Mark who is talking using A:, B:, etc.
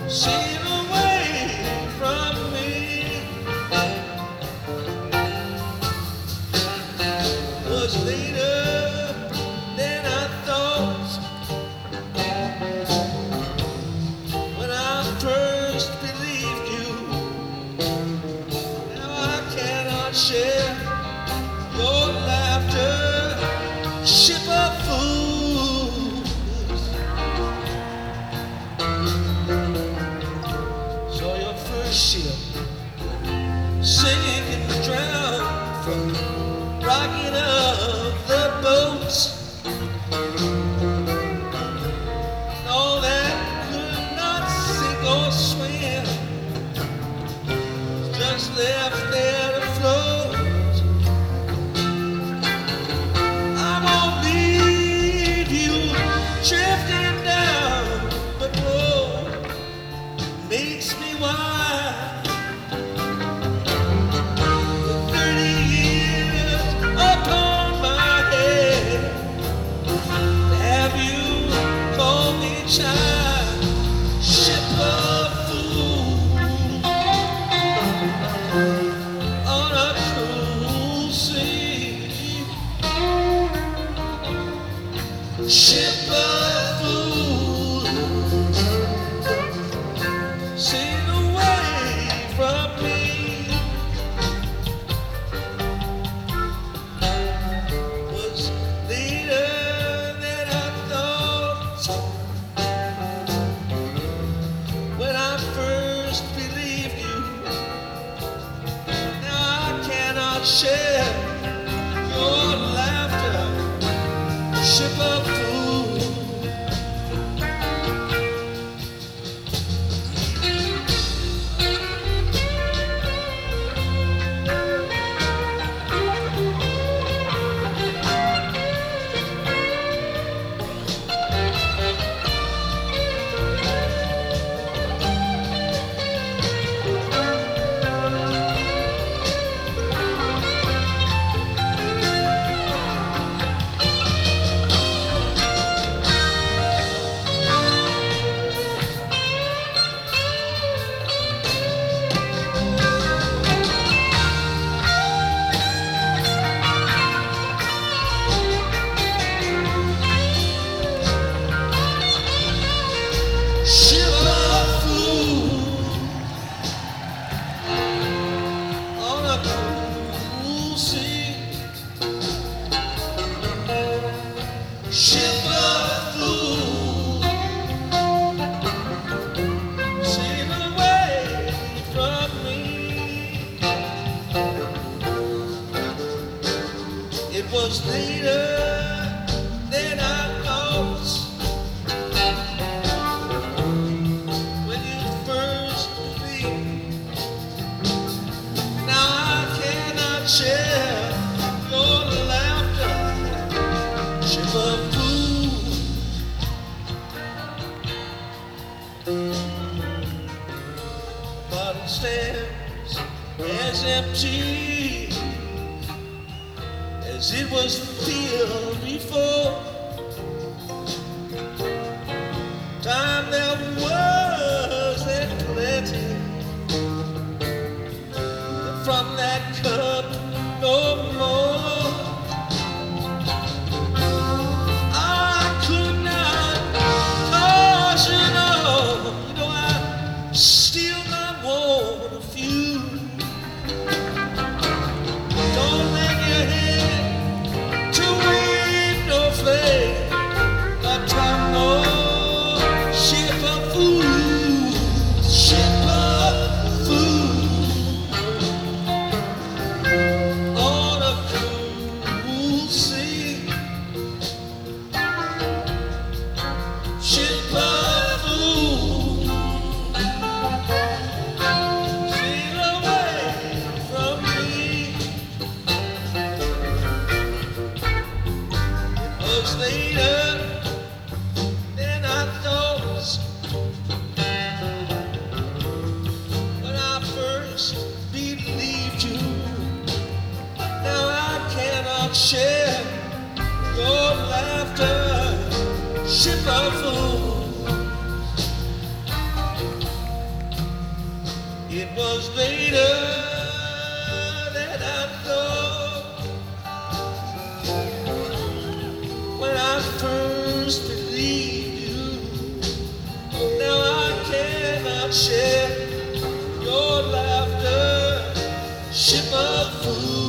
A: sail away from me. Was later than I thought when I first believed you. Now I cannot share your laughter, ship of fools. Saw your first ship sink and drown from rocking of the boats. All that could not sink or swim, just left there to float. I won't leave you drifting down, but oh, makes me wild. 30 years upon my head, have you called me child, ship of fools on a cruel sea, ship of fools, sail away from me. Was later than I thought when I first believed you. Now I cannot share your laughter, ship of fools. Ship of fools on a cruel sea, ship of fools, sail away from me. It was later than I thought when you first believed. Now I cannot share your laughter, ship of fools. Bottle stands as empty as it was filled before. Time there was and plenty, but from that cup no more. I could not caution all, you know I still not want a few. Don't lend your head to wind or flame, but time no ship of fools, ship of fools on a cruel sea, ship of fools, sail away from me. It was later than I thought when I first believed you. Now I cannot share your laughter, ship of fools. was later that I know when I first believed you. Now I cannot share your laughter, ship of fools.